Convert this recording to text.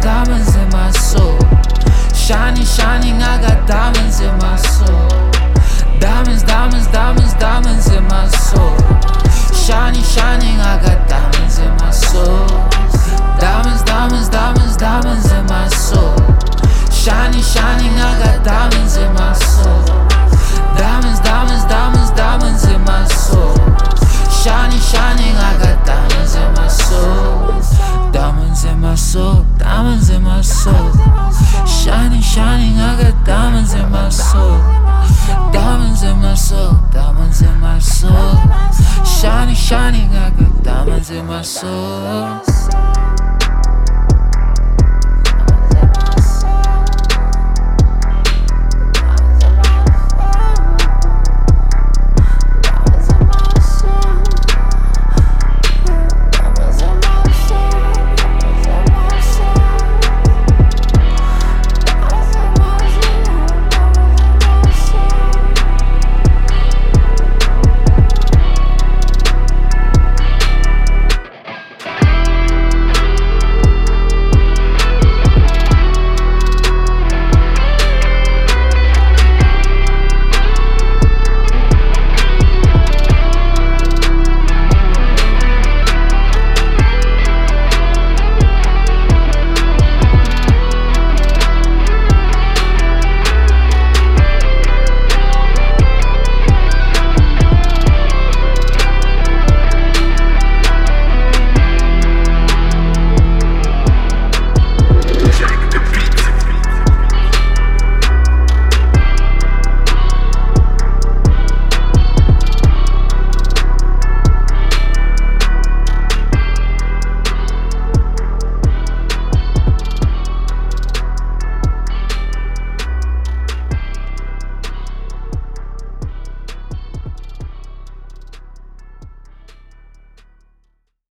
diamonds in my soul. Shining, shining, I got diamonds in my soul. Diamonds, diamonds, diamonds, diamonds in my soul. Shining, shining, I got diamonds in my soul. Diamonds, diamonds, diamonds, diamonds in my soul. Shining, shining, I got diamonds in my soul. Diamonds, diamonds, diamonds, diamonds in my soul. Shining, shining, I got diamonds in my soul. Diamonds in my soul, diamonds in my soul. Shining, shining, I got diamonds in my soul. Diamonds in my soul, diamonds in my soul. Shining, shining, I got diamonds in my soul.